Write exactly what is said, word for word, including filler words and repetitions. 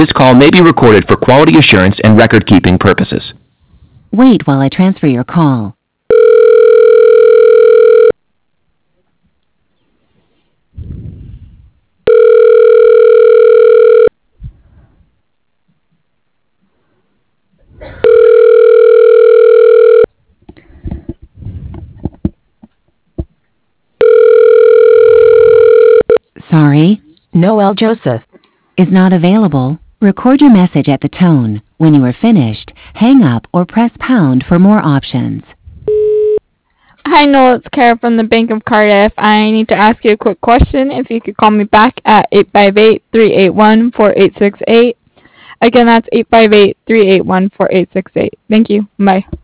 This call may be recorded for quality assurance and record-keeping purposes. Wait while I transfer your call. Sorry, Noel Joseph is not available. Record your message at the tone. When you are finished, hang up or press pound for more options. Hi, Noel. It's Kara from the Bank of Cardiff. I need to ask you a quick question. If you could call me back at eight five eight, three eight one, four eight six eight. Again, that's eight five eight, three eight one, four eight six eight. Thank you. Bye.